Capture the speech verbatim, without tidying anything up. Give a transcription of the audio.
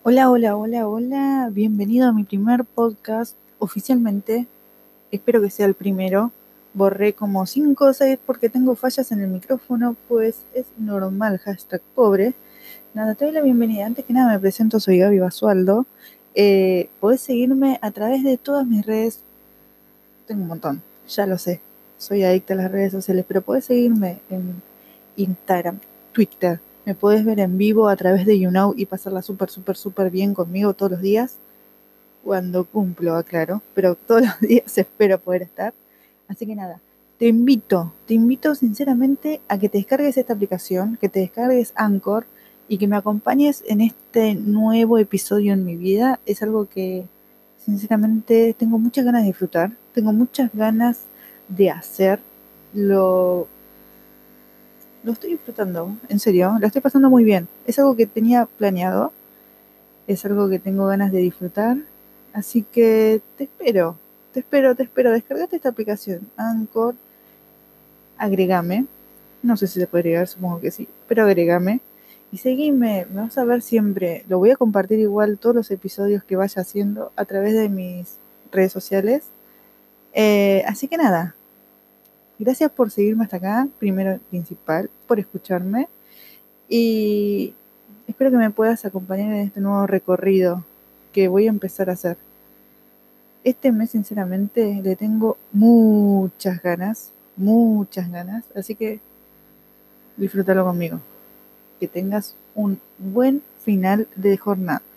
Hola, hola, hola, hola. Bienvenido a mi primer podcast oficialmente. Espero que sea el primero. Borré como cinco o seis porque tengo fallas en el micrófono, pues es normal, hashtag pobre. Nada, te doy la bienvenida. Antes que nada me presento, soy Gaby Basualdo. Eh, podés seguirme a través de todas mis redes. Tengo un montón, ya lo sé. Soy adicta a las redes sociales, pero podés seguirme en Instagram, Twitter. Me podés ver en vivo a través de YouNow y pasarla súper, súper, súper bien conmigo todos los días. Cuando cumplo, aclaro, pero todos los días espero poder estar. Así que nada, te invito, te invito sinceramente a que te descargues esta aplicación, que te descargues Anchor y que me acompañes en este nuevo episodio en mi vida. Es algo que sinceramente tengo muchas ganas de disfrutar, tengo muchas ganas de hacer. Lo, lo estoy disfrutando, en serio, lo estoy pasando muy bien. Es algo que tenía planeado, es algo que tengo ganas de disfrutar. Así que te espero, te espero, te espero. Descargate esta aplicación, Anchor, agregame. No sé si se puede agregar, supongo que sí, pero agregame. Y seguime, me vas a ver siempre. Lo voy a compartir igual todos los episodios que vaya haciendo a través de mis redes sociales. Eh, así que nada, gracias por seguirme hasta acá, primero y principal, por escucharme. Y espero que me puedas acompañar en este nuevo recorrido que voy a empezar a hacer. Este mes, sinceramente, le tengo muchas ganas, muchas ganas, así que disfrútalo conmigo. Que tengas un buen final de jornada.